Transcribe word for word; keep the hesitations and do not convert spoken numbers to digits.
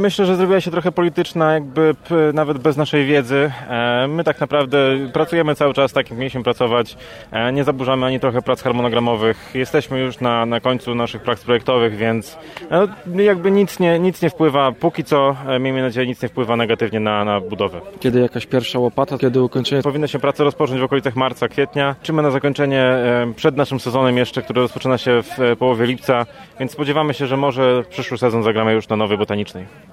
Myślę, że zrobiła się trochę polityczna, jakby p- nawet bez naszej wiedzy. E, My tak naprawdę pracujemy cały czas tak, jak mieliśmy pracować. E, Nie zaburzamy ani trochę prac harmonogramowych. Jesteśmy już na, na końcu naszych prac projektowych, więc e, jakby nic nie, nic nie wpływa, póki co, e, miejmy nadzieję, nic nie wpływa negatywnie na, na budowę. Kiedy jakaś pierwsza łopata, kiedy ukończenie? Powinny się prace rozpocząć w okolicach marca, kwietnia. Liczymy na zakończenie e, przed naszym sezonem jeszcze, który rozpoczyna się w e, połowie lipca, więc spodziewamy się, że może przyszły sezon zagramy już na Nowej Botanicznej.